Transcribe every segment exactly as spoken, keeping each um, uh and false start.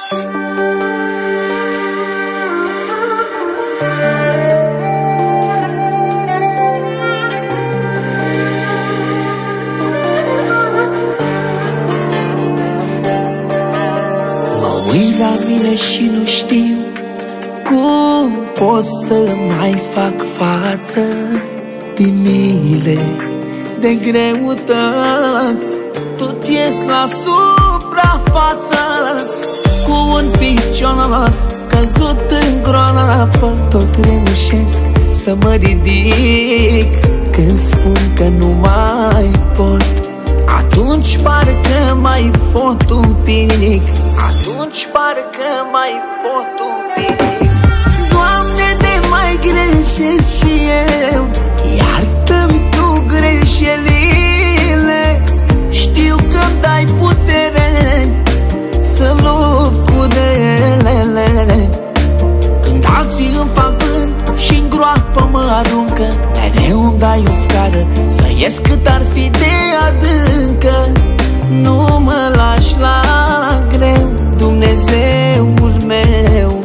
Uit la mine și nu știu cum pot să mai fac față de mile, de greutăți. Tot ies la suprafață, cu un picior căzut în groapă. Tot reușesc să mă ridic când spun că nu mai pot. Atunci parcă mai pot un pic, atunci parcă mai pot un pic. Doamne, de mai greșesc și eu, iartă-mi Tu greșelile. Știu că-mi dai putere să lupt cu relele. Când alții îmi fac vânt și-n groapă mă aruncă, mereu îmi dai o scară să ies cât ar fi de adâncă. Nu mă lași la greu, Dumnezeul meu.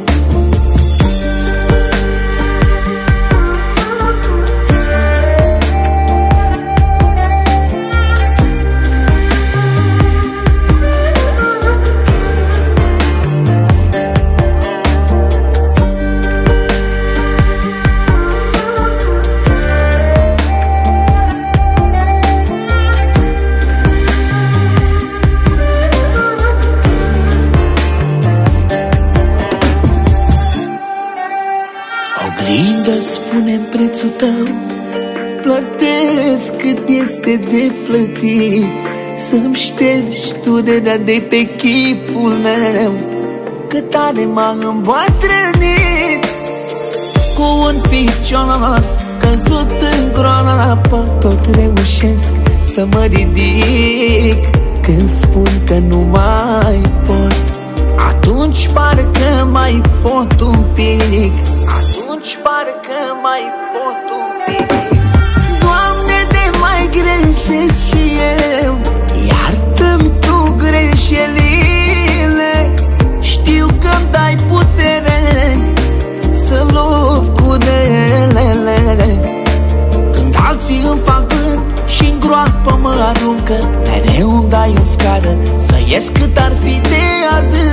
Oglindă, spune-mi prețul Tău, plătesc cât este de plătit. Să-mi ștergi durerea de pe chipul meu, că tare m-a îmbătrânit. Cu un picior căzut în groapă, tot reușesc să mă ridic când spun că nu mai pot. Atunci parcă mai pot un pic, atunci parcă mai pot un pic. Doamne, de mai greșesc și eu, iartă-mi Tu greșelile. Știu că-mi dai putere să lupt cu relele. Când alții îmi fac vânt și-n groapă mă aruncă, mereu îmi dai o scară să ies cât ar fi de adânc.